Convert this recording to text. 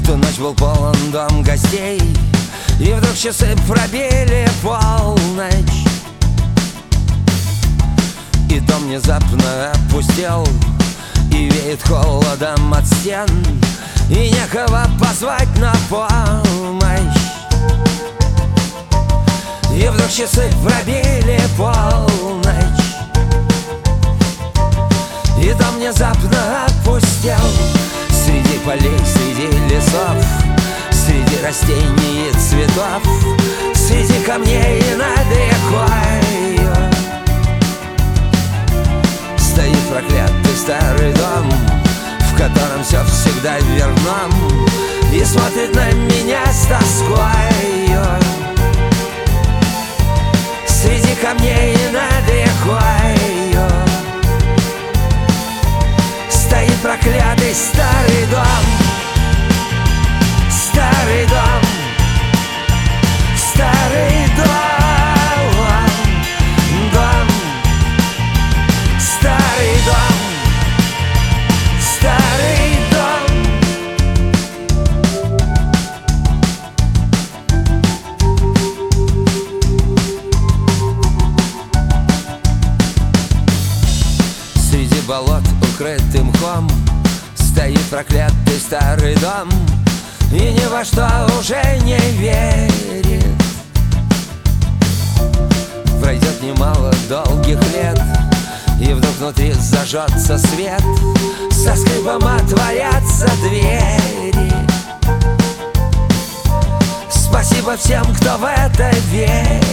Ту ночь был полон дом гостей, и вдруг часы пробили полночь, и дом внезапно опустел, и веет холодом от стен, и некого позвать на помощь. И вдруг часы пробили полночь, и дом внезапно опустел. Среди полей, среди лесов, среди растений и цветов, среди камней и над рекой стоит проклятый старый дом, в котором все всегда верно, и смотрит на меня с тоской. Среди камней и над рекой стоит проклятый старый дом. Старый дом, старый дом, дом, старый дом, старый дом. Среди болот, укрытым мхом, стоит проклятый старый дом, и ни во что уже не верит. Пройдет немало долгих лет, и вдруг внутри зажжется свет, со скрипом отворятся двери. Спасибо всем, кто в это верит.